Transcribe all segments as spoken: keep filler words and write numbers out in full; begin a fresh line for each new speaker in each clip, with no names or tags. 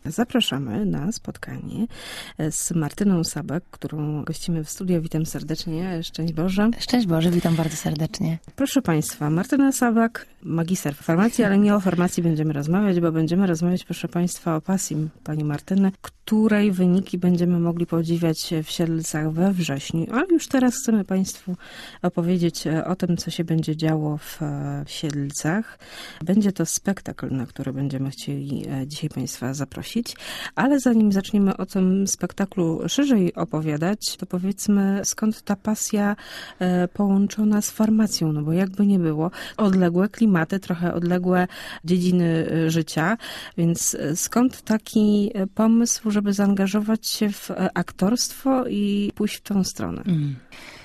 Zapraszamy na spotkanie z Martyną Sabak, którą gościmy w studiu. Witam serdecznie. Szczęść Boże.
Szczęść Boże, witam bardzo serdecznie.
Proszę Państwa, Martyna Sabak, magister farmacji, ale nie o farmacji będziemy rozmawiać, bo będziemy rozmawiać, proszę Państwa, o pasji pani Martyny, której wyniki będziemy mogli podziwiać w Siedlcach we wrześniu. Ale już teraz chcemy Państwu opowiedzieć o tym, co się będzie działo w Siedlcach. Będzie to spektakl, na który będziemy chcieli dzisiaj Państwa zaprosić. Ale zanim zaczniemy o tym spektaklu szerzej opowiadać, to powiedzmy, skąd ta pasja połączona z farmacją, no bo jakby nie było, odległe klimaty, trochę odległe dziedziny życia, więc skąd taki pomysł, żeby zaangażować się w aktorstwo i pójść w tą stronę? Mm.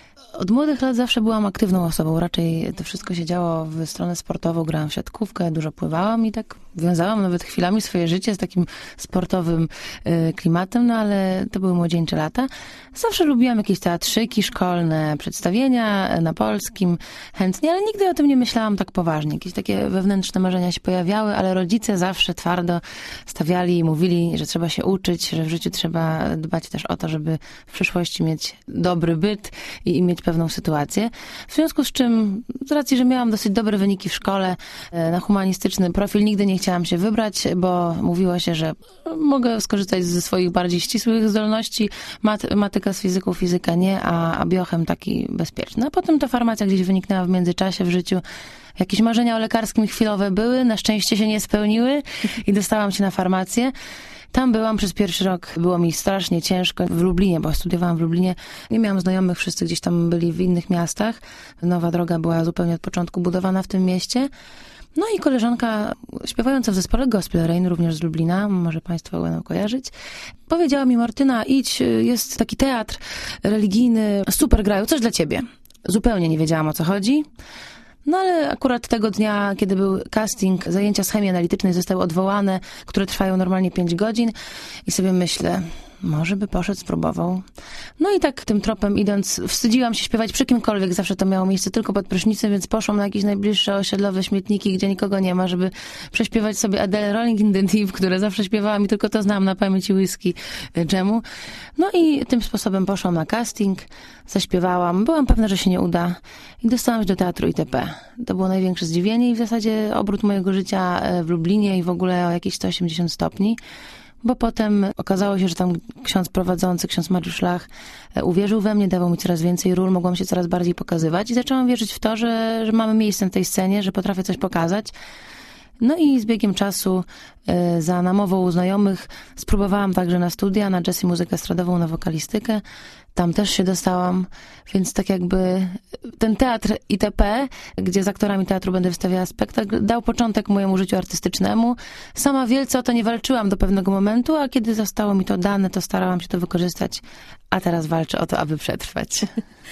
Od młodych lat zawsze byłam aktywną osobą. Raczej to wszystko się działo w stronę sportową. Grałam w siatkówkę, dużo pływałam i tak wiązałam nawet chwilami swoje życie z takim sportowym y, klimatem, no ale to były młodzieńcze lata. Zawsze lubiłam jakieś teatrzyki szkolne, przedstawienia na polskim chętnie, ale nigdy o tym nie myślałam tak poważnie. Jakieś takie wewnętrzne marzenia się pojawiały, ale rodzice zawsze twardo stawiali i mówili, że trzeba się uczyć, że w życiu trzeba dbać też o to, żeby w przyszłości mieć dobry byt i, i mieć pewną sytuację. W związku z czym, z racji, że miałam dosyć dobre wyniki w szkole, na humanistyczny profil nigdy nie chciałam się wybrać, bo mówiło się, że mogę skorzystać ze swoich bardziej ścisłych zdolności, matematyka z fizyką, fizyka nie, a, a biochem taki bezpieczny. A potem ta farmacja gdzieś wyniknęła w międzyczasie w życiu. Jakieś marzenia o lekarskim chwilowe były, na szczęście się nie spełniły i dostałam się na farmację. Tam byłam przez pierwszy rok, było mi strasznie ciężko w Lublinie, bo studiowałam w Lublinie. Nie miałam znajomych, wszyscy gdzieś tam byli w innych miastach. Nowa droga była zupełnie od początku budowana w tym mieście. No i koleżanka śpiewająca w zespole Gospel Rain, również z Lublina, może Państwo będą kojarzyć, powiedziała mi: Martyna, idź, jest taki teatr religijny, super grają, coś dla ciebie. Zupełnie nie wiedziałam, o co chodzi. No ale akurat tego dnia, kiedy był casting, zajęcia z chemii analitycznej zostały odwołane, które trwają normalnie pięć godzin i sobie myślę, może by poszedł, spróbował. No i tak tym tropem idąc, wstydziłam się śpiewać przy kimkolwiek, zawsze to miało miejsce tylko pod prysznicem, więc poszłam na jakieś najbliższe osiedlowe śmietniki, gdzie nikogo nie ma, żeby prześpiewać sobie Adele Rolling in the Deep, które zawsze śpiewałam i tylko to znałam na pamięć, i whisky dżemu. No i tym sposobem poszłam na casting, zaśpiewałam, byłam pewna, że się nie uda i dostałam się do teatru I T P. To było największe zdziwienie i w zasadzie obrót mojego życia w Lublinie i w ogóle o jakieś sto osiemdziesiąt stopni. Bo potem okazało się, że tam ksiądz prowadzący, ksiądz Mariusz Lach uwierzył we mnie, dawał mi coraz więcej ról, mogłam się coraz bardziej pokazywać i zaczęłam wierzyć w to, że, że mamy miejsce na tej scenie, że potrafię coś pokazać. No i z biegiem czasu y, za namową znajomych spróbowałam także na studia, na jazz i muzykę estradową, na wokalistykę. Tam też się dostałam, więc tak jakby ten teatr I T P, gdzie z aktorami teatru będę wystawiała spektakl, dał początek mojemu życiu artystycznemu. Sama wielce o to nie walczyłam do pewnego momentu, a kiedy zostało mi to dane, to starałam się to wykorzystać, a teraz walczę o to, aby przetrwać.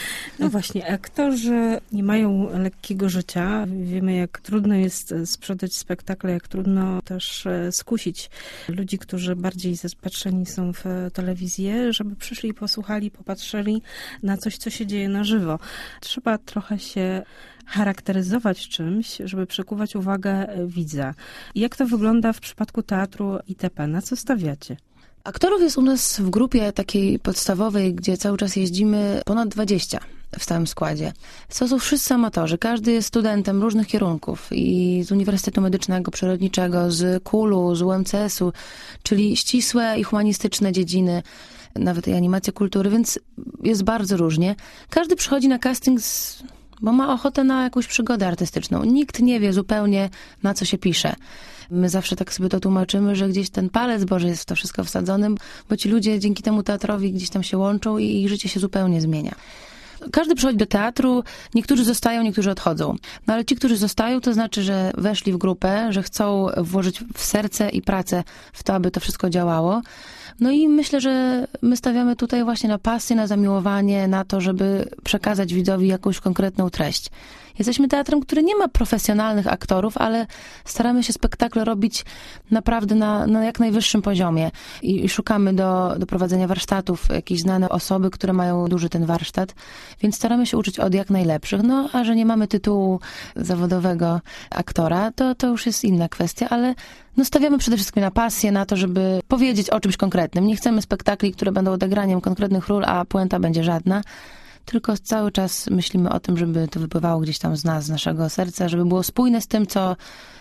No właśnie, aktorzy nie mają lekkiego życia. Wiemy, jak trudno jest sprzedać spektakle, jak trudno też skusić ludzi, którzy bardziej zapatrzeni są w telewizję, żeby przyszli, posłuchali, popatrzyli na coś, co się dzieje na żywo. Trzeba trochę się charakteryzować czymś, żeby przykuwać uwagę widza. Jak to wygląda w przypadku teatru I T P? Na co stawiacie?
Aktorów jest u nas w grupie takiej podstawowej, gdzie cały czas jeździmy, ponad dwadzieścia w stałym składzie. To są wszyscy amatorzy. Każdy jest studentem różnych kierunków i z Uniwersytetu Medycznego, Przyrodniczego, z KUL-u, z U M C S-u, czyli ścisłe i humanistyczne dziedziny, nawet i animacja kultury, więc jest bardzo różnie. Każdy przychodzi na casting, z, bo ma ochotę na jakąś przygodę artystyczną. Nikt nie wie zupełnie, na co się pisze. My zawsze tak sobie to tłumaczymy, że gdzieś ten palec Boży jest w to wszystko wsadzony, bo ci ludzie dzięki temu teatrowi gdzieś tam się łączą i ich życie się zupełnie zmienia. Każdy przychodzi do teatru, niektórzy zostają, niektórzy odchodzą. No ale ci, którzy zostają, to znaczy, że weszli w grupę, że chcą włożyć w serce i pracę w to, aby to wszystko działało. No i myślę, że my stawiamy tutaj właśnie na pasję, na zamiłowanie, na to, żeby przekazać widzowi jakąś konkretną treść. Jesteśmy teatrem, który nie ma profesjonalnych aktorów, ale staramy się spektakle robić naprawdę na, na jak najwyższym poziomie. I, i szukamy do, do prowadzenia warsztatów jakieś znane osoby, które mają duży ten warsztat, więc staramy się uczyć od jak najlepszych. No, a że nie mamy tytułu zawodowego aktora, to, to już jest inna kwestia, ale no stawiamy przede wszystkim na pasję, na to, żeby powiedzieć o czymś konkretnym. Nie chcemy spektakli, które będą odegraniem konkretnych ról, a puenta będzie żadna, tylko cały czas myślimy o tym, żeby to wypływało gdzieś tam z nas, z naszego serca, żeby było spójne z tym, co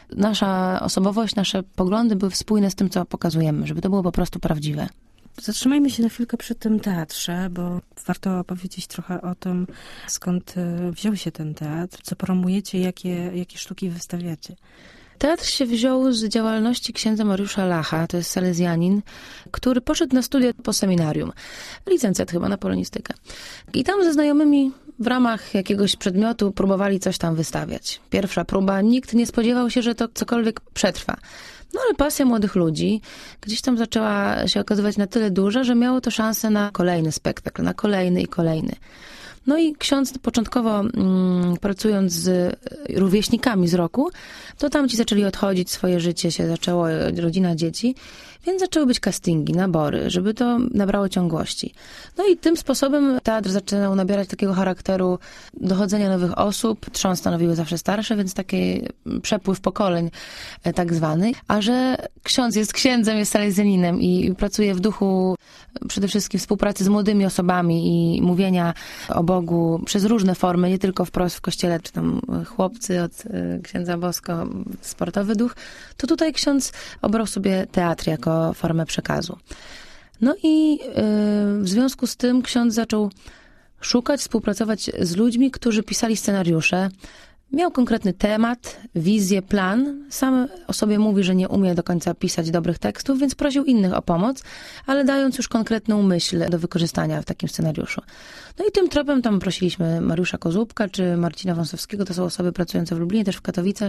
nasza osobowość, nasze poglądy były spójne z tym, co pokazujemy, żeby to było po prostu prawdziwe.
Zatrzymajmy się na chwilkę przy tym teatrze, bo warto opowiedzieć trochę o tym, skąd wziął się ten teatr, co promujecie, jakie, jakie sztuki wystawiacie.
Teatr się wziął z działalności księdza Mariusza Lacha, to jest salezjanin, który poszedł na studia po seminarium. Licencjat chyba na polonistykę. I tam ze znajomymi w ramach jakiegoś przedmiotu próbowali coś tam wystawiać. Pierwsza próba, nikt nie spodziewał się, że to cokolwiek przetrwa. No ale pasja młodych ludzi gdzieś tam zaczęła się okazywać na tyle duża, że miało to szansę na kolejny spektakl, na kolejny i kolejny. No i ksiądz początkowo mm, pracując z rówieśnikami z roku, to tamci zaczęli odchodzić, swoje życie się zaczęło, rodzina, dzieci, więc zaczęły być castingi, nabory, żeby to nabrało ciągłości. No i tym sposobem teatr zaczynał nabierać takiego charakteru dochodzenia nowych osób. Trzon stanowiły zawsze starsze, więc taki przepływ pokoleń tak zwany. A że ksiądz jest księdzem, jest salezjaninem i pracuje w duchu przede wszystkim współpracy z młodymi osobami i mówienia o Bogu przez różne formy, nie tylko wprost w kościele, czy tam chłopcy od księdza Bosko, sportowy duch, to tutaj ksiądz obrał sobie teatr jako formę przekazu. No i yy, w związku z tym ksiądz zaczął szukać, współpracować z ludźmi, którzy pisali scenariusze. Miał konkretny temat, wizję, plan. Sam o sobie mówi, że nie umie do końca pisać dobrych tekstów, więc prosił innych o pomoc, ale dając już konkretną myśl do wykorzystania w takim scenariuszu. No i tym tropem tam prosiliśmy Mariusza Kozłubka czy Marcina Wąsowskiego. To są osoby pracujące w Lublinie, też w Katowicach,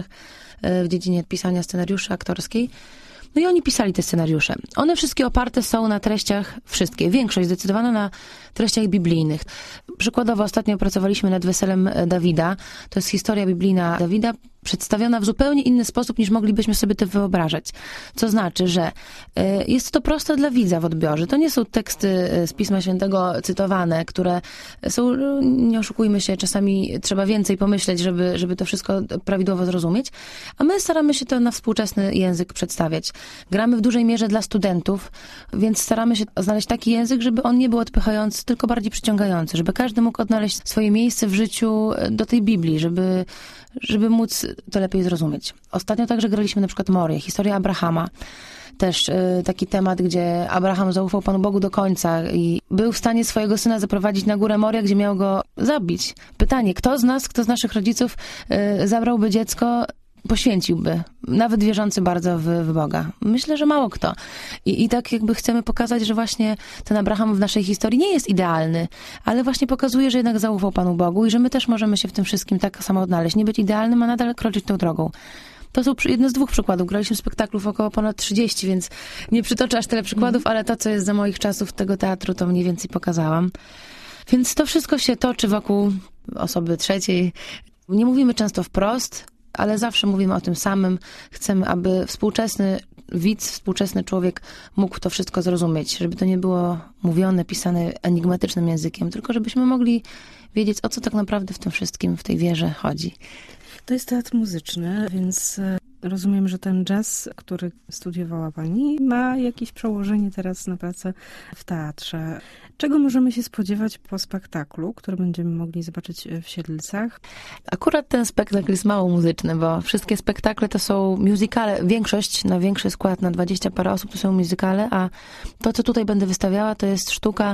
w dziedzinie pisania scenariuszy aktorskiej. No i oni pisali te scenariusze. One wszystkie oparte są na treściach, wszystkie, większość zdecydowana na treściach biblijnych. Przykładowo ostatnio pracowaliśmy nad Weselem Dawida. To jest historia biblijna Dawida, przedstawiona w zupełnie inny sposób, niż moglibyśmy sobie to wyobrażać. Co znaczy, że jest to proste dla widza w odbiorze. To nie są teksty z Pisma Świętego cytowane, które są, nie oszukujmy się, czasami trzeba więcej pomyśleć, żeby, żeby to wszystko prawidłowo zrozumieć. A my staramy się to na współczesny język przedstawiać. Gramy w dużej mierze dla studentów, więc staramy się znaleźć taki język, żeby on nie był odpychający, tylko bardziej przyciągający, żeby każdy mógł odnaleźć swoje miejsce w życiu do tej Biblii, żeby, żeby móc to lepiej zrozumieć. Ostatnio także graliśmy na przykład Morię, historia Abrahama. Też y, taki temat, gdzie Abraham zaufał Panu Bogu do końca i był w stanie swojego syna zaprowadzić na górę Moria, gdzie miał go zabić. Pytanie, kto z nas, kto z naszych rodziców y, zabrałby dziecko, poświęciłby, nawet wierzący bardzo w, w Boga. Myślę, że mało kto. I, I tak jakby chcemy pokazać, że właśnie ten Abraham w naszej historii nie jest idealny, ale właśnie pokazuje, że jednak zaufał Panu Bogu i że my też możemy się w tym wszystkim tak samo odnaleźć. Nie być idealnym, a nadal kroczyć tą drogą. To są jedne z dwóch przykładów. Graliśmy spektaklów około ponad trzydzieści, więc nie przytoczę aż tyle przykładów, ale to, co jest za moich czasów tego teatru, to mniej więcej pokazałam. Więc to wszystko się toczy wokół osoby trzeciej. Nie mówimy często wprost, ale zawsze mówimy o tym samym. Chcemy, aby współczesny widz, współczesny człowiek mógł to wszystko zrozumieć, żeby to nie było mówione, pisane enigmatycznym językiem, tylko żebyśmy mogli wiedzieć, o co tak naprawdę w tym wszystkim, w tej wierze chodzi.
To jest teatr muzyczny, więc rozumiem, że ten jazz, który studiowała Pani, ma jakieś przełożenie teraz na pracę w teatrze. Czego możemy się spodziewać po spektaklu, który będziemy mogli zobaczyć w Siedlcach?
Akurat ten spektakl jest mało muzyczny, bo wszystkie spektakle to są musicale. Większość, na większy skład, na dwadzieścia parę osób to są musicale, a to, co tutaj będę wystawiała, to jest sztuka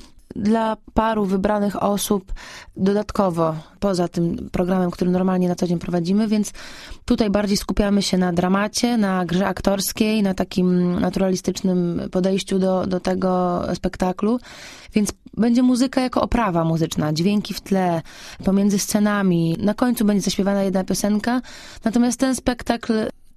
dla paru wybranych osób dodatkowo, poza tym programem, który normalnie na co dzień prowadzimy, więc tutaj bardziej skupiamy się na dramacie, na grze aktorskiej, na takim naturalistycznym podejściu do, do tego spektaklu, więc będzie muzyka jako oprawa muzyczna, dźwięki w tle, pomiędzy scenami, na końcu będzie zaśpiewana jedna piosenka, natomiast ten spektakl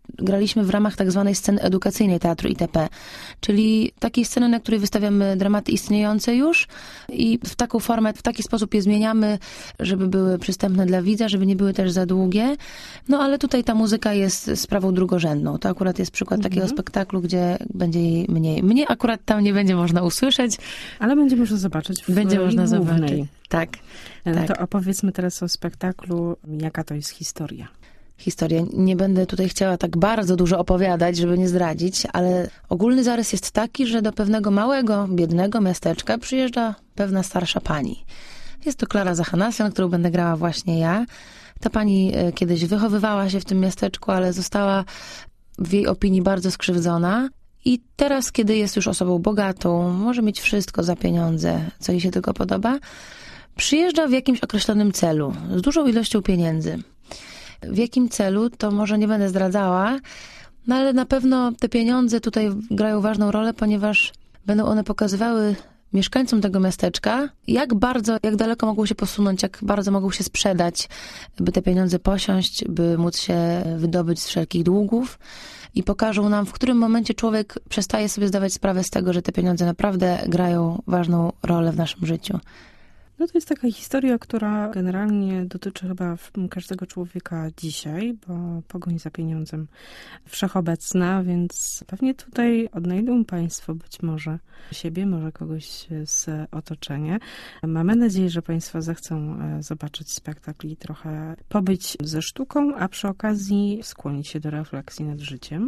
graliśmy w ramach tak zwanej sceny edukacyjnej Teatru I T P, czyli takiej sceny, na której wystawiamy dramaty istniejące już i w taką formę, w taki sposób je zmieniamy, żeby były przystępne dla widza, żeby nie były też za długie. No ale tutaj ta muzyka jest sprawą drugorzędną. To akurat jest przykład mhm. takiego spektaklu, gdzie będzie jej mniej. Mnie akurat tam nie będzie można usłyszeć.
Ale będzie można zobaczyć w
Będzie można
głównej.
zobaczyć. Tak.
No
tak.
to opowiedzmy teraz o spektaklu. Jaka to jest historia?
Historię. Nie będę tutaj chciała tak bardzo dużo opowiadać, żeby nie zdradzić, ale ogólny zarys jest taki, że do pewnego małego, biednego miasteczka przyjeżdża pewna starsza pani. Jest to Klara Zachanassian, którą będę grała właśnie ja. Ta pani kiedyś wychowywała się w tym miasteczku, ale została w jej opinii bardzo skrzywdzona. I teraz, kiedy jest już osobą bogatą, może mieć wszystko za pieniądze, co jej się tylko podoba, przyjeżdża w jakimś określonym celu, z dużą ilością pieniędzy. W jakim celu, to może nie będę zdradzała, no ale na pewno te pieniądze tutaj grają ważną rolę, ponieważ będą one pokazywały mieszkańcom tego miasteczka, jak bardzo, jak daleko mogą się posunąć, jak bardzo mogą się sprzedać, by te pieniądze posiąść, by móc się wydobyć z wszelkich długów i pokażą nam, w którym momencie człowiek przestaje sobie zdawać sprawę z tego, że te pieniądze naprawdę grają ważną rolę w naszym życiu.
No to jest taka historia, która generalnie dotyczy chyba każdego człowieka dzisiaj, bo pogoń za pieniądzem wszechobecna, więc pewnie tutaj odnajdą Państwo być może siebie, może kogoś z otoczenia. Mamy nadzieję, że Państwo zechcą zobaczyć spektakl i trochę pobyć ze sztuką, a przy okazji skłonić się do refleksji nad życiem.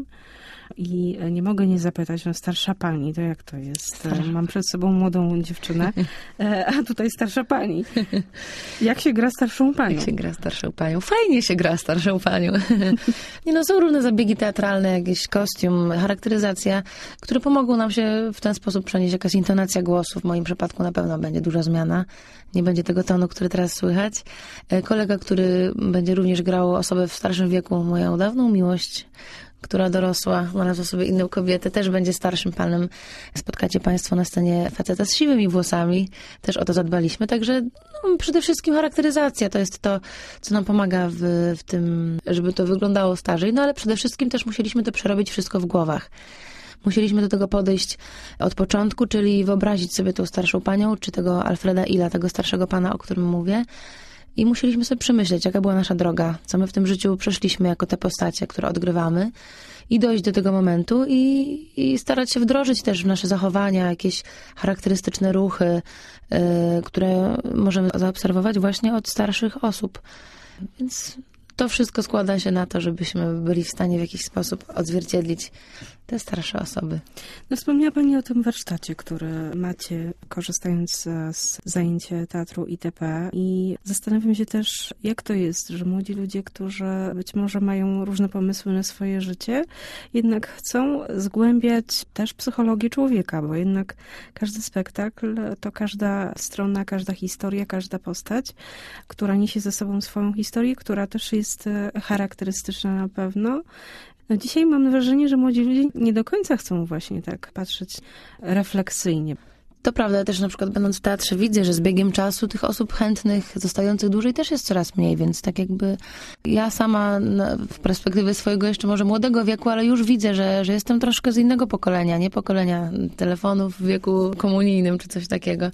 I nie mogę nie zapytać, no starsza pani, to jak to jest? Starsza. Mam przed sobą młodą dziewczynę, a tutaj starsza pani. Jak się gra starszą panią?
Jak się gra starszą panią? Fajnie się gra starszą panią. Nie no, są różne zabiegi teatralne, jakiś kostium, charakteryzacja, które pomogą nam się w ten sposób przenieść. Jakaś intonacja głosu. W moim przypadku na pewno będzie duża zmiana. Nie będzie tego tonu, który teraz słychać. Kolega, który będzie również grał osobę w starszym wieku, moją dawną miłość, która dorosła, znalazła sobie inną kobietę, też będzie starszym panem. Spotkacie Państwo na scenie faceta z siwymi włosami. Też o to zadbaliśmy. Także no, przede wszystkim charakteryzacja to jest to, co nam pomaga w, w tym, żeby to wyglądało starzej. No ale przede wszystkim też musieliśmy to przerobić wszystko w głowach. Musieliśmy do tego podejść od początku, czyli wyobrazić sobie tą starszą panią, czy tego Alfreda Illa, tego starszego pana, o którym mówię. I musieliśmy sobie przemyśleć, jaka była nasza droga, co my w tym życiu przeszliśmy jako te postacie, które odgrywamy i dojść do tego momentu i, i starać się wdrożyć też w nasze zachowania jakieś charakterystyczne ruchy, yy, które możemy zaobserwować właśnie od starszych osób. Więc to wszystko składa się na to, żebyśmy byli w stanie w jakiś sposób odzwierciedlić te starsze osoby.
No wspomniała Pani o tym warsztacie, który macie, korzystając z zajęć Teatru I T P i zastanawiam się też, jak to jest, że młodzi ludzie, którzy być może mają różne pomysły na swoje życie, jednak chcą zgłębiać też psychologię człowieka, bo jednak każdy spektakl to każda strona, każda historia, każda postać, która niesie ze sobą swoją historię, która też jest charakterystyczna na pewno. No dzisiaj mam wrażenie, że młodzi ludzie nie do końca chcą właśnie tak patrzeć refleksyjnie.
To prawda, też na przykład będąc w teatrze widzę, że z biegiem czasu tych osób chętnych, zostających dłużej też jest coraz mniej, więc tak jakby ja sama na, w perspektywie swojego jeszcze może młodego wieku, ale już widzę, że, że jestem troszkę z innego pokolenia, nie pokolenia telefonów w wieku komunijnym czy coś takiego.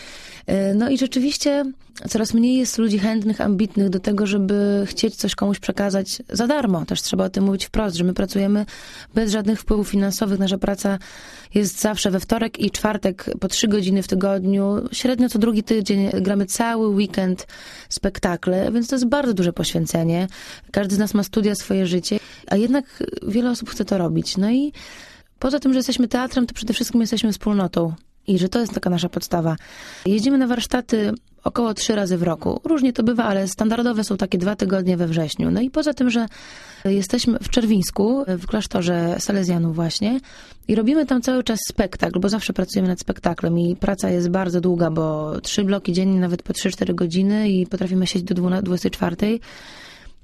No i rzeczywiście coraz mniej jest ludzi chętnych, ambitnych do tego, żeby chcieć coś komuś przekazać za darmo. Też trzeba o tym mówić wprost, że my pracujemy bez żadnych wpływów finansowych. Nasza praca jest zawsze we wtorek i czwartek po trzy godziny w tygodniu. Średnio co drugi tydzień gramy cały weekend spektakle, więc to jest bardzo duże poświęcenie. Każdy z nas ma studia, swoje życie, a jednak wiele osób chce to robić. No i poza tym, że jesteśmy teatrem, to przede wszystkim jesteśmy wspólnotą. I że to jest taka nasza podstawa. Jeździmy na warsztaty około trzy razy w roku. Różnie to bywa, ale standardowe są takie dwa tygodnie we wrześniu. No i poza tym, że jesteśmy w Czerwińsku, w klasztorze Salezjanów właśnie i robimy tam cały czas spektakl, bo zawsze pracujemy nad spektaklem i praca jest bardzo długa, bo trzy bloki dziennie, nawet po trzy cztery godziny i potrafimy siedzieć do dwudziestej czwartej.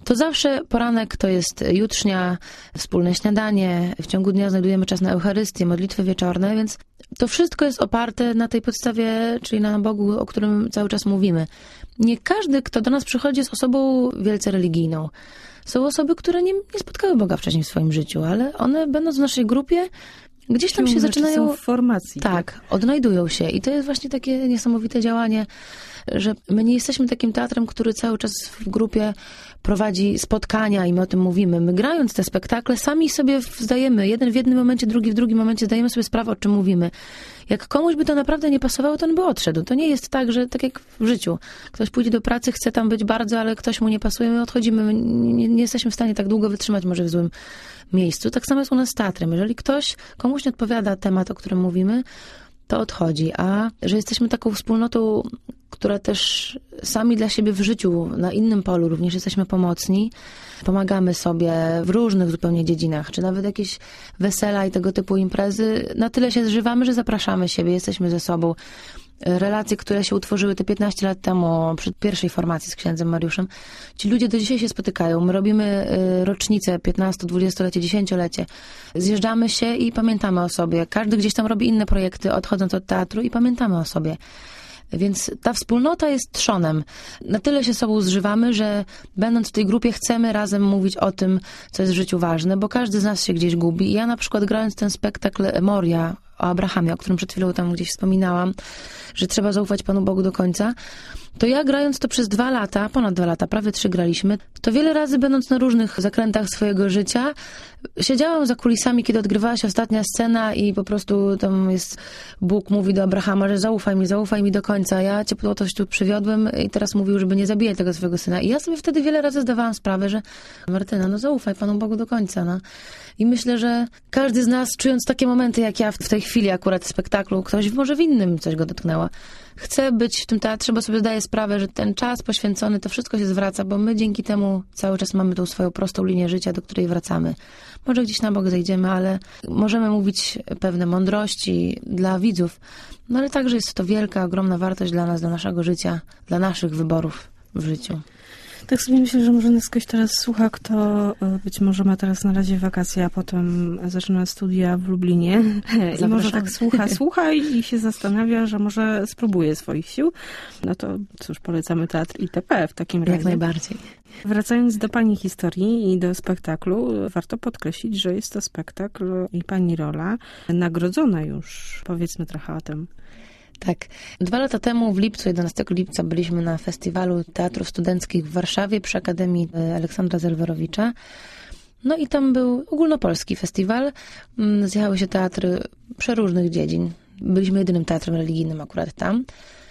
to zawsze poranek to jest jutrznia, wspólne śniadanie, w ciągu dnia znajdujemy czas na Eucharystię, modlitwy wieczorne, więc to wszystko jest oparte na tej podstawie, czyli na Bogu, o którym cały czas mówimy. Nie każdy, kto do nas przychodzi, jest osobą wielce religijną. Są osoby, które nie, nie spotkały Boga wcześniej w swoim życiu, ale one, będąc w naszej grupie, gdzieś tam się zaczynają...
Są w formacji.
Tak, odnajdują się. I to jest właśnie takie niesamowite działanie, że my nie jesteśmy takim teatrem, który cały czas w grupie prowadzi spotkania i my o tym mówimy. My grając te spektakle sami sobie zdajemy, jeden w jednym momencie, drugi w drugim momencie zdajemy sobie sprawę, o czym mówimy. Jak komuś by to naprawdę nie pasowało, to on by odszedł. To nie jest tak, że tak jak w życiu. Ktoś pójdzie do pracy, chce tam być bardzo, ale ktoś mu nie pasuje, my odchodzimy. My nie, nie jesteśmy w stanie tak długo wytrzymać może w złym miejscu. Tak samo jest u nas z teatrem. Jeżeli ktoś, komuś nie odpowiada temat, o którym mówimy, to odchodzi. A że jesteśmy taką wspólnotą, która też sami dla siebie w życiu, na innym polu również jesteśmy pomocni, pomagamy sobie w różnych zupełnie dziedzinach, czy nawet jakieś wesela i tego typu imprezy, na tyle się zżywamy, że zapraszamy siebie, jesteśmy ze sobą. Relacje, które się utworzyły te piętnaście lat temu przy pierwszej formacji z księdzem Mariuszem, ci ludzie do dzisiaj się spotykają. My robimy rocznicę, piętnaście, dwudziestolecie, dziesięciolecie. Zjeżdżamy się i pamiętamy o sobie. Każdy gdzieś tam robi inne projekty, odchodząc od teatru i pamiętamy o sobie. Więc ta wspólnota jest trzonem. Na tyle się sobą zżywamy, że będąc w tej grupie chcemy razem mówić o tym, co jest w życiu ważne, bo każdy z nas się gdzieś gubi. I ja na przykład grając ten spektakl Moria o Abrahamie, o którym przed chwilą tam gdzieś wspominałam, że trzeba zaufać Panu Bogu do końca, to ja grając to przez dwa lata, ponad dwa lata, prawie trzy graliśmy, to wiele razy będąc na różnych zakrętach swojego życia, siedziałam za kulisami, kiedy odgrywała się ostatnia scena i po prostu tam jest, Bóg mówi do Abrahama, że zaufaj mi, zaufaj mi do końca. Ja cię po coś tu przywiodłem i teraz mówił, żeby nie zabijać tego swojego syna. I ja sobie wtedy wiele razy zdawałam sprawę, że Martyna, no zaufaj Panu Bogu do końca, no. I myślę, że każdy z nas, czując takie momenty, jak ja w tej chwili akurat w spektaklu, ktoś może w innym coś go dotknęła, chce być w tym teatrze, bo sobie zdaje sprawę, że ten czas poświęcony, to wszystko się zwraca, bo my dzięki temu cały czas mamy tą swoją prostą linię życia, do której wracamy. Może gdzieś na bok zejdziemy, ale możemy mówić pewne mądrości dla widzów, no ale także jest to wielka, ogromna wartość dla nas, dla naszego życia, dla naszych wyborów w życiu.
Tak sobie myślę, że może nas ktoś teraz słucha, kto być może ma teraz na razie wakacje, a potem zaczyna studia w Lublinie. I może tak słucha, słucha i się zastanawia, że może spróbuje swoich sił. No to cóż, polecamy Teatr I T P w takim razie.
Jak najbardziej.
Wracając do Pani historii i do spektaklu, warto podkreślić, że jest to spektakl i Pani rola nagrodzona już, powiedzmy trochę o tym.
Tak. Dwa lata temu, w lipcu, jedenastego lipca, byliśmy na festiwalu teatrów studenckich w Warszawie przy Akademii Aleksandra Zelwerowicza. No i tam był ogólnopolski festiwal. Zjechały się teatry przeróżnych dziedzin. Byliśmy jedynym teatrem religijnym akurat tam.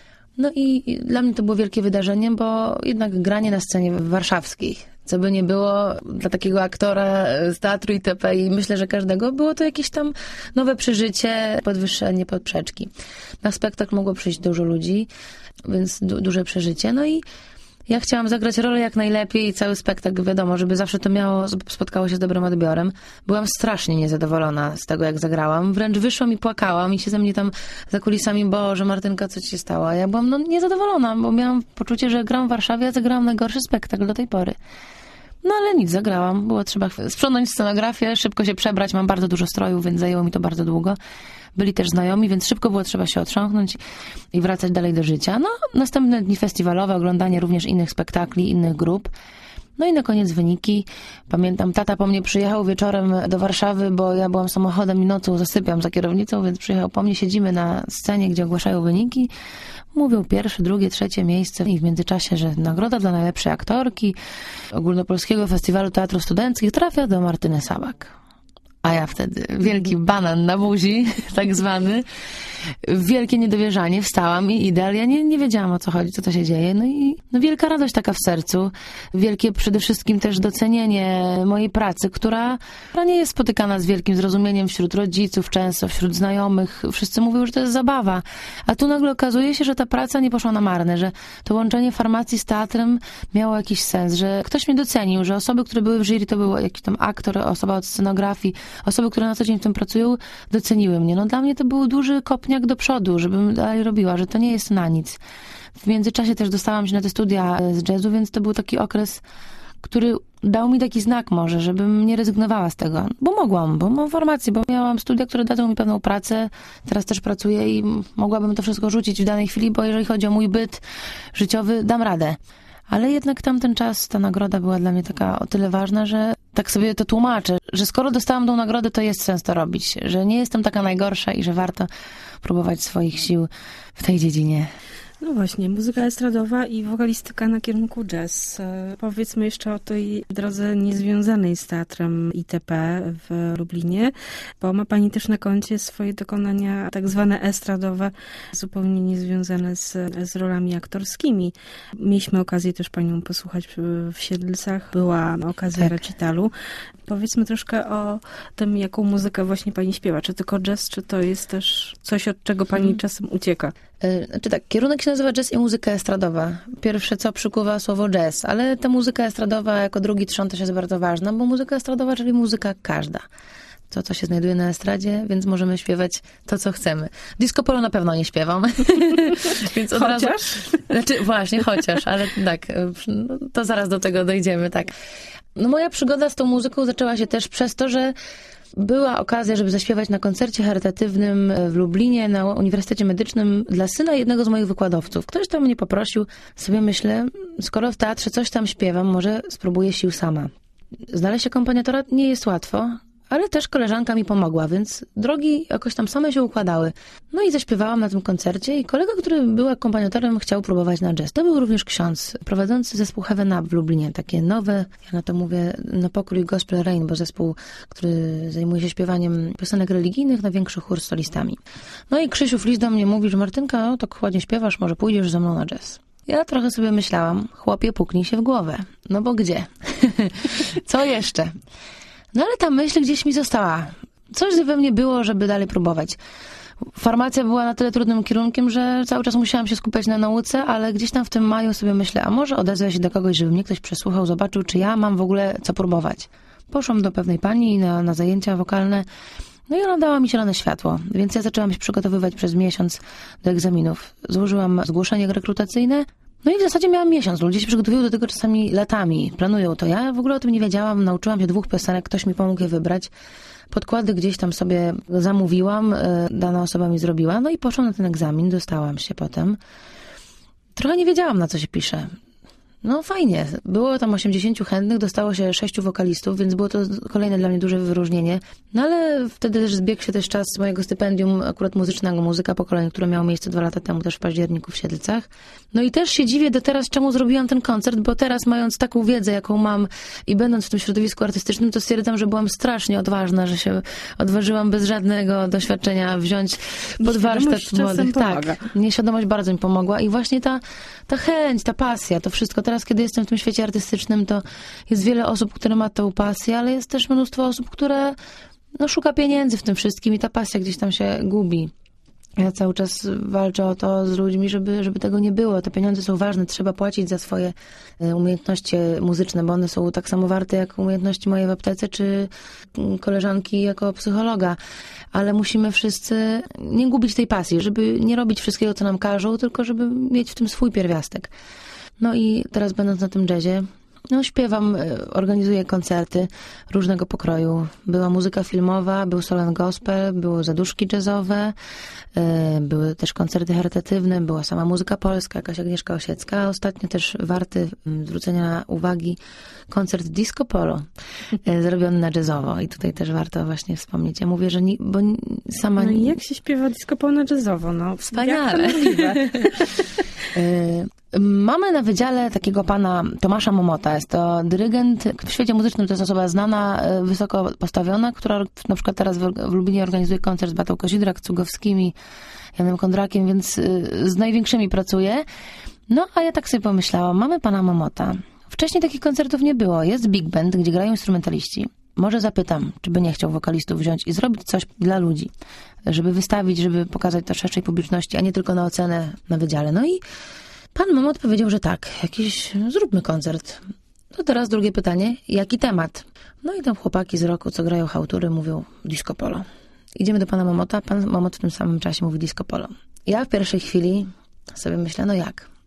No i dla mnie to było wielkie wydarzenie, bo jednak granie na scenie warszawskiej, co by nie było dla takiego aktora z Teatru I T P i myślę, że każdego, było to jakieś tam nowe przeżycie, podwyższenie poprzeczki. Na spektakl mogło przyjść dużo ludzi, więc du- duże przeżycie. No i ja chciałam zagrać rolę jak najlepiej i cały spektakl, wiadomo, żeby zawsze to miało, spotkało się z dobrym odbiorem. Byłam strasznie niezadowolona z tego, jak zagrałam. Wręcz wyszłam i płakałam i się ze mnie tam za kulisami, Boże, Martynka, co ci się stało? A ja byłam no, niezadowolona, bo miałam poczucie, że gram w Warszawie, a zagrałam najgorszy spektakl do tej pory. No ale nic, zagrałam. Było trzeba sprzątnąć scenografię, szybko się przebrać. Mam bardzo dużo strojów, więc zajęło mi to bardzo długo. Byli też znajomi, więc szybko było trzeba się otrząknąć i wracać dalej do życia. No, następne dni festiwalowe, oglądanie również innych spektakli, innych grup. No i na koniec wyniki. Pamiętam, tata po mnie przyjechał wieczorem do Warszawy, bo ja byłam samochodem i nocą zasypiam za kierownicą, więc przyjechał po mnie. Siedzimy na scenie, gdzie ogłaszają wyniki. Mówią pierwsze, drugie, trzecie miejsce i w międzyczasie, że nagroda dla najlepszej aktorki Ogólnopolskiego Festiwalu Teatrów Studenckich trafia do Martyny Sabak. A ja wtedy, wielki banan na buzi, tak zwany, wielkie niedowierzanie, wstałam i idę, ale ja nie, nie wiedziałam, o co chodzi, co to się dzieje. No i no wielka radość taka w sercu, wielkie przede wszystkim też docenienie mojej pracy, która, która nie jest spotykana z wielkim zrozumieniem wśród rodziców, często wśród znajomych. Wszyscy mówią, że to jest zabawa, a tu nagle okazuje się, że ta praca nie poszła na marne, że to łączenie farmacji z teatrem miało jakiś sens, że ktoś mnie docenił, że osoby, które były w jury, to był jakiś tam aktor, osoba od scenografii, osoby, które na co dzień w tym pracują, doceniły mnie. No dla mnie to był duży kopniak do przodu, żebym dalej robiła, że to nie jest na nic. W międzyczasie też dostałam się na te studia z jazzu, więc to był taki okres, który dał mi taki znak może, żebym nie rezygnowała z tego. Bo mogłam, bo mam formację, bo miałam studia, które dadzą mi pewną pracę. Teraz też pracuję i mogłabym to wszystko rzucić w danej chwili, bo jeżeli chodzi o mój byt życiowy, dam radę. Ale jednak tamten czas, ta nagroda była dla mnie taka o tyle ważna, że tak sobie to tłumaczę, że skoro dostałam tą nagrodę, to jest sens to robić, że nie jestem taka najgorsza i że warto próbować swoich sił w tej dziedzinie.
No właśnie, muzyka estradowa i wokalistyka na kierunku jazz. E, Powiedzmy jeszcze o tej drodze niezwiązanej z teatrem I T P w Lublinie, bo ma pani też na koncie swoje dokonania tak zwane estradowe, zupełnie niezwiązane z, z rolami aktorskimi. Mieliśmy okazję też panią posłuchać w Siedlcach, była okazja
Tak.
recitalu. Powiedzmy troszkę o tym, jaką muzykę właśnie pani śpiewa. Czy tylko jazz, czy to jest też coś, od czego pani hmm. czasem ucieka?
Znaczy tak, kierunek się nazywa jazz i muzyka estradowa. Pierwsze co przykuwa słowo jazz, ale ta muzyka estradowa jako drugi trzon też jest bardzo ważna, bo muzyka estradowa, czyli muzyka każda. To, co się znajduje na estradzie, więc możemy śpiewać to, co chcemy. Disco polo na pewno nie śpiewam. Więc od
chociaż?
Razu, znaczy właśnie, chociaż, ale tak, no, to zaraz do tego dojdziemy, tak. No moja przygoda z tą muzyką zaczęła się też przez to, że była okazja, żeby zaśpiewać na koncercie charytatywnym w Lublinie na Uniwersytecie Medycznym dla syna jednego z moich wykładowców. Ktoś tam mnie poprosił, sobie myślę, skoro w teatrze coś tam śpiewam, może spróbuję sił sama. Znaleźć akompaniatora nie jest łatwo, ale też koleżanka mi pomogła, więc drogi jakoś tam same się układały. No i zaśpiewałam na tym koncercie i kolega, który był akompaniatorem, chciał próbować na jazz. To był również ksiądz prowadzący zespół Heaven Up w Lublinie. Takie nowe, ja na to mówię, na pokrój Gospel Rain, bo zespół, który zajmuje się śpiewaniem piosenek religijnych na większy chór z solistami. No i Krzysiu Flis do mnie mówi, że Martynka, o, tak ładnie śpiewasz, może pójdziesz ze mną na jazz. Ja trochę sobie myślałam, chłopie, puknij się w głowę. No bo gdzie? Co jeszcze? No ale ta myśl gdzieś mi została. Coś we mnie było, żeby dalej próbować. Farmacja była na tyle trudnym kierunkiem, że cały czas musiałam się skupiać na nauce, ale gdzieś tam w tym maju sobie myślę, a może odezwę się do kogoś, żeby mnie ktoś przesłuchał, zobaczył, czy ja mam w ogóle co próbować. Poszłam do pewnej pani na, na zajęcia wokalne, no i ona dała mi zielone światło, więc ja zaczęłam się przygotowywać przez miesiąc do egzaminów. Złożyłam zgłoszenie rekrutacyjne, no i w zasadzie miałam miesiąc. Ludzie się przygotowują do tego czasami latami, planują to. Ja w ogóle o tym nie wiedziałam, nauczyłam się dwóch piosenek, ktoś mi pomógł je wybrać. Podkłady gdzieś tam sobie zamówiłam, dana osoba mi zrobiła, no i poszłam na ten egzamin, dostałam się potem. Trochę nie wiedziałam, na co się pisze. No fajnie, było tam osiemdziesięciu chętnych, dostało się sześciu wokalistów, więc było to kolejne dla mnie duże wyróżnienie. No ale wtedy też zbiegł się też czas mojego stypendium akurat muzycznego, Muzyka Pokoleń, które miało miejsce dwa lata temu też w październiku w Siedlcach. No i też się dziwię do teraz, czemu zrobiłam ten koncert, bo teraz mając taką wiedzę, jaką mam i będąc w tym środowisku artystycznym, to stwierdzam, że byłam strasznie odważna, że się odważyłam bez żadnego doświadczenia wziąć pod warsztat młodych. Tak, nieświadomość bardzo mi pomogła i właśnie ta, ta chęć, ta pasja, to wszystko. Teraz, kiedy jestem w tym świecie artystycznym, to jest wiele osób, które ma tą pasję, ale jest też mnóstwo osób, które no, szuka pieniędzy w tym wszystkim i ta pasja gdzieś tam się gubi. Ja cały czas walczę o to z ludźmi, żeby, żeby tego nie było. Te pieniądze są ważne, trzeba płacić za swoje umiejętności muzyczne, bo one są tak samo warte jak umiejętności moje w aptece, czy koleżanki jako psychologa. Ale musimy wszyscy nie gubić tej pasji, żeby nie robić wszystkiego, co nam każą, tylko żeby mieć w tym swój pierwiastek. No i teraz będąc na tym jazzie, no śpiewam, organizuję koncerty różnego pokroju. Była muzyka filmowa, był soul gospel, były zaduszki jazzowe, były też koncerty charytatywne, była sama muzyka polska, jakaś Agnieszka Osiecka, a ostatnio też warty zwrócenia uwagi koncert Disco Polo, zrobiony na jazzowo i tutaj też warto właśnie wspomnieć. Ja mówię, że nie, bo sama...
No i jak się śpiewa Disco Polo na jazzowo? No,
wspaniale. Mamy na wydziale takiego pana Tomasza Momota. Jest to dyrygent. W świecie muzycznym to jest osoba znana, wysoko postawiona, która na przykład teraz w Lublinie organizuje koncert z Batą Kozidrak, Cugowskimi, Janem Kondrakiem, więc z największymi pracuje. No, a ja tak sobie pomyślałam, mamy pana Momota. Wcześniej takich koncertów nie było. Jest big band, gdzie grają instrumentaliści. Może zapytam, czy by nie chciał wokalistów wziąć i zrobić coś dla ludzi, żeby wystawić, żeby pokazać to szerszej publiczności, a nie tylko na ocenę na wydziale. No i pan Momot powiedział, że tak, jakiś, zróbmy koncert. No teraz drugie pytanie, jaki temat? No i tam chłopaki z roku, co grają chałtury, mówią disco polo. Idziemy do pana Momota, pan Momot w tym samym czasie mówi disco polo. Ja w pierwszej chwili sobie myślę, no jak?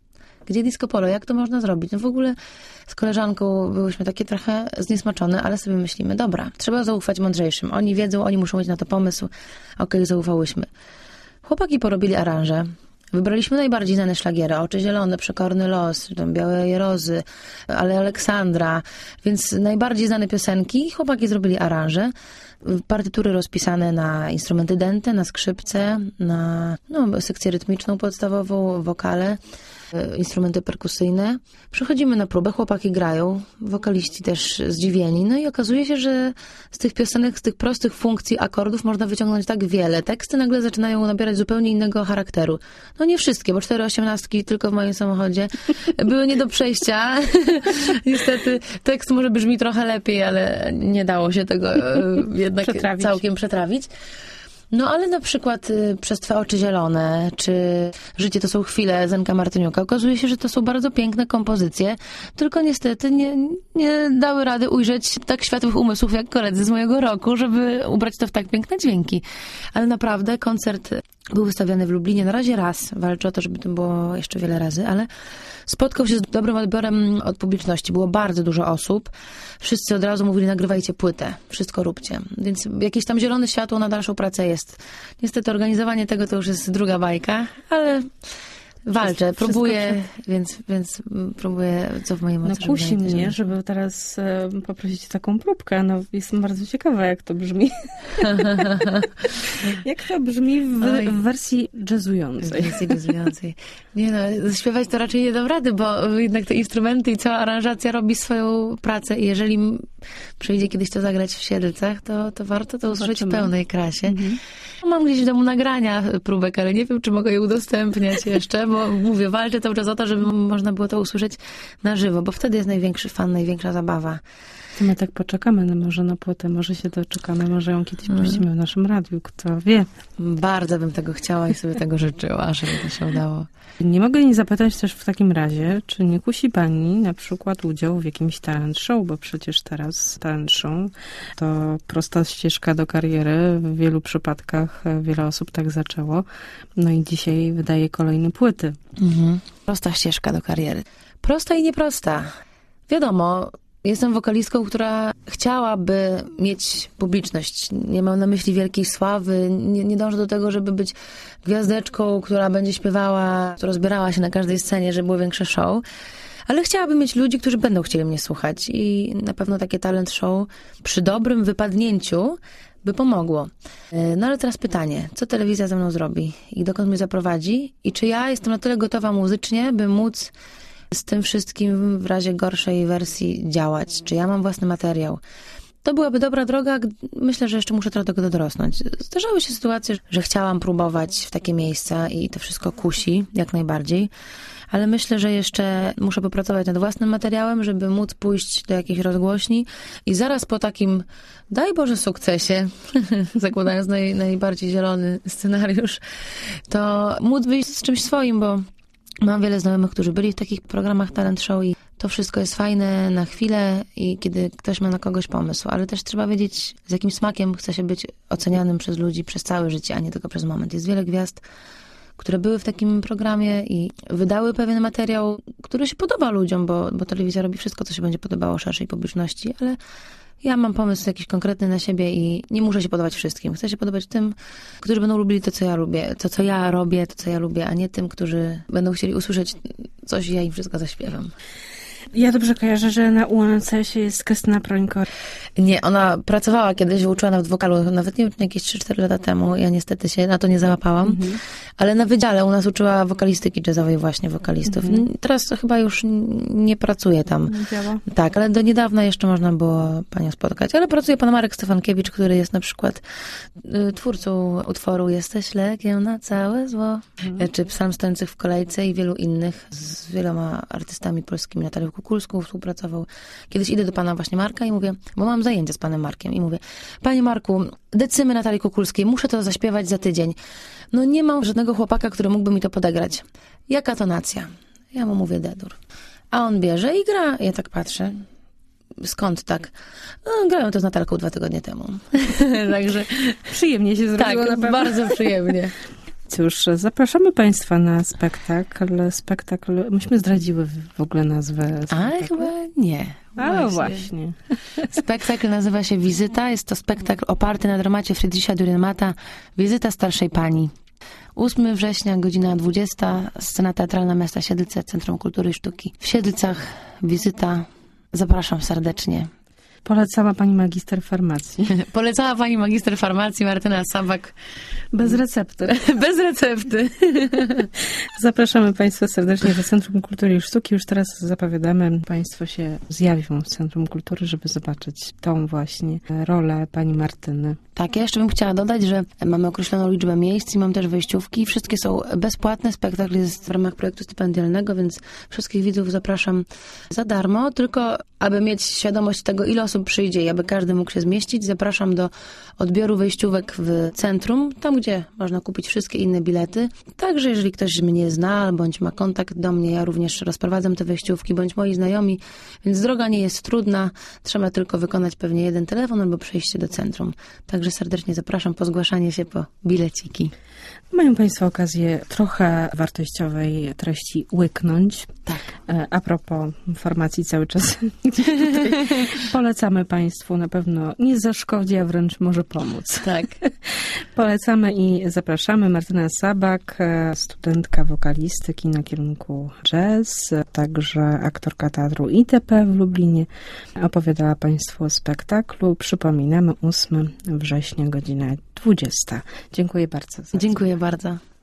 Gdzie disco polo? Jak to można zrobić? No w ogóle z koleżanką byłyśmy takie trochę zniesmaczone, ale sobie myślimy, dobra, trzeba zaufać mądrzejszym. Oni wiedzą, oni muszą mieć na to pomysł. Okej, okay, zaufałyśmy. Chłopaki porobili aranże. Wybraliśmy najbardziej znane szlagiery. Oczy zielone, Przekorny los, tam Białe rozy, ale Aleksandra. Więc najbardziej znane piosenki. Chłopaki zrobili aranże. Partytury rozpisane na instrumenty dęte, na skrzypce, na no, sekcję rytmiczną podstawową, wokale, instrumenty perkusyjne. Przychodzimy na próbę, chłopaki grają, wokaliści też zdziwieni. No i okazuje się, że z tych piosenek, z tych prostych funkcji akordów można wyciągnąć tak wiele. Teksty nagle zaczynają nabierać zupełnie innego charakteru. No nie wszystkie, bo cztery osiemnastki tylko w moim samochodzie były nie do przejścia. Niestety tekst może brzmi trochę lepiej, ale nie dało się tego jednak przetrawić. całkiem przetrawić. No ale na przykład y, Przez Twe oczy zielone, czy Życie to są chwile Zenka Martyniuka. Okazuje się, że to są bardzo piękne kompozycje, tylko niestety nie, nie dały rady ujrzeć tak światłych umysłów jak koledzy z mojego roku, żeby ubrać to w tak piękne dźwięki. Ale naprawdę koncert był wystawiany w Lublinie na razie raz. Walczę o to, żeby to było jeszcze wiele razy, ale spotkał się z dobrym odbiorem od publiczności. Było bardzo dużo osób. Wszyscy od razu mówili, nagrywajcie płytę, wszystko róbcie. Więc jakieś tam zielone światło na dalszą pracę jest. Niestety organizowanie tego to już jest druga bajka, ale walczę, wszystko, próbuję, wszystko... Więc, więc próbuję, co w mojej mocy.
No kusi mnie, żeby teraz e, poprosić o taką próbkę. No jestem bardzo ciekawa, jak to brzmi. Jak to brzmi w, w wersji jazzującej.
W wersji jazzującej. Nie no, śpiewać to raczej nie dam rady, bo jednak te instrumenty i cała aranżacja robi swoją pracę i jeżeli przyjdzie kiedyś to zagrać w Siedlcach, to, to warto to usłyszeć w pełnej krasie. Mhm. Mam gdzieś w domu nagrania próbek, ale nie wiem, czy mogę je udostępniać jeszcze, bo mówię, walczę cały czas o to, żeby można było to usłyszeć na żywo, bo wtedy jest największy fan, największa zabawa.
To my tak poczekamy, no może na płytę, może się doczekamy, może ją kiedyś puścimy w naszym radiu, kto wie.
Bardzo bym tego chciała i sobie tego życzyła, żeby to się udało.
Nie mogę nie zapytać też w takim razie, czy nie kusi pani na przykład udział w jakimś talent show, bo przecież teraz talent show to prosta ścieżka do kariery. W wielu przypadkach wiele osób tak zaczęło. No i dzisiaj wydaje kolejne płyty.
Mhm. Prosta ścieżka do kariery. Prosta i nieprosta. Wiadomo, jestem wokalistką, która chciałaby mieć publiczność. Nie mam na myśli wielkiej sławy. Nie, nie dążę do tego, żeby być gwiazdeczką, która będzie śpiewała, która zbierała się na każdej scenie, żeby było większe show. Ale chciałabym mieć ludzi, którzy będą chcieli mnie słuchać. I na pewno takie talent show przy dobrym wypadnięciu by pomogło. No ale teraz pytanie, co telewizja ze mną zrobi? I dokąd mnie zaprowadzi? I czy ja jestem na tyle gotowa muzycznie, by móc z tym wszystkim w razie gorszej wersji działać? Czy ja mam własny materiał? To byłaby dobra droga. Myślę, że jeszcze muszę trochę do tego dorosnąć. Zdarzały się sytuacje, że chciałam próbować w takie miejsca i to wszystko kusi, jak najbardziej. Ale myślę, że jeszcze muszę popracować nad własnym materiałem, żeby móc pójść do jakiejś rozgłośni i zaraz po takim, daj Boże, sukcesie, zakładając naj, najbardziej zielony scenariusz, to móc wyjść z czymś swoim, bo mam wiele znajomych, którzy byli w takich programach talent show i to wszystko jest fajne na chwilę i kiedy ktoś ma na kogoś pomysł, ale też trzeba wiedzieć, z jakim smakiem chce się być ocenianym przez ludzi przez całe życie, a nie tylko przez moment. Jest wiele gwiazd, które były w takim programie i wydały pewien materiał, który się podoba ludziom, bo, bo telewizja robi wszystko, co się będzie podobało szerszej publiczności, ale ja mam pomysł jakiś konkretny na siebie i nie muszę się podobać wszystkim. Chcę się podobać tym, którzy będą lubili to, co ja lubię, to, co ja robię, to, co ja lubię, a nie tym, którzy będą chcieli usłyszeć coś i ja im wszystko zaśpiewam.
Ja dobrze kojarzę, że na U N C sie jest Krystyna Prońko.
Nie, ona pracowała kiedyś, uczyła nawet wokalu, nawet nie wiem, jakieś trzy cztery lata temu. Ja niestety się na to nie załapałam. Mhm. Ale na wydziale u nas uczyła wokalistyki jazzowej właśnie, wokalistów. Mhm. Teraz to chyba już nie pracuje tam.
Nie działa.
Tak, ale do niedawna jeszcze można było panią spotkać. Ale pracuje pan Marek Stefankiewicz, który jest na przykład y, twórcą utworu Jesteś lekiem na całe zło. Mhm. Czy Psalm stojących w kolejce i wielu innych. Z wieloma artystami polskimi, Natalią Kukulską współpracował. Kiedyś idę do pana właśnie Marka i mówię, bo mam zajęcia z panem Markiem i mówię, panie Marku, decymy Natalii Kukulskiej, muszę to zaśpiewać za tydzień. No nie mam żadnego chłopaka, który mógłby mi to podegrać. Jaka tonacja? Ja mu mówię D-dur. A on bierze i gra. Ja tak patrzę. Skąd tak? No, grałem to z Natalką dwa tygodnie temu. Także
przyjemnie się zrobiło.
Tak,
na pewno.
Bardzo przyjemnie.
Cóż, zapraszamy Państwa na spektakl. Spektakl, myśmy zdradziły w ogóle nazwę spektaklu.
Ale chyba nie.
A właśnie.
Spektakl nazywa się Wizyta. Jest to spektakl oparty na dramacie Friedricha Dürrenmatta Wizyta starszej pani. ósmego września, godzina dwudziesta, scena teatralna miasta Siedlce, Centrum Kultury i Sztuki. W Siedlcach Wizyta. Zapraszam serdecznie.
Polecała pani magister farmacji.
Polecała pani magister farmacji Martyna Sabak.
Bez recepty.
Bez recepty.
Zapraszamy Państwa serdecznie do Centrum Kultury i Sztuki. Już teraz zapowiadamy, Państwo się zjawią w Centrum Kultury, żeby zobaczyć tą właśnie rolę pani Martyny.
Tak, ja jeszcze bym chciała dodać, że mamy określoną liczbę miejsc i mam też wejściówki. Wszystkie są bezpłatne. Spektakl jest w ramach projektu stypendialnego, więc wszystkich widzów zapraszam za darmo. Tylko aby mieć świadomość tego, ile osób przyjdzie i aby każdy mógł się zmieścić, zapraszam do odbioru wejściówek w centrum, tam gdzie można kupić wszystkie inne bilety. Także jeżeli ktoś mnie zna, bądź ma kontakt do mnie, ja również rozprowadzam te wejściówki, bądź moi znajomi, więc droga nie jest trudna. Trzeba tylko wykonać pewnie jeden telefon albo przejść się do centrum. Także serdecznie zapraszam po zgłaszanie się po bileciki.
Mają Państwo okazję trochę wartościowej treści łyknąć.
Tak.
A propos farmacji cały czas polecamy Państwu, na pewno nie zaszkodzi, a wręcz może pomóc.
Tak.
Polecamy i zapraszamy. Martyna Sabak, studentka wokalistyki na kierunku jazz, także aktorka teatru I T P w Lublinie. Opowiadała Państwu o spektaklu. Przypominamy ósmego września, godzina dwudziesta. Dziękuję bardzo. Za
Dziękuję bardzo.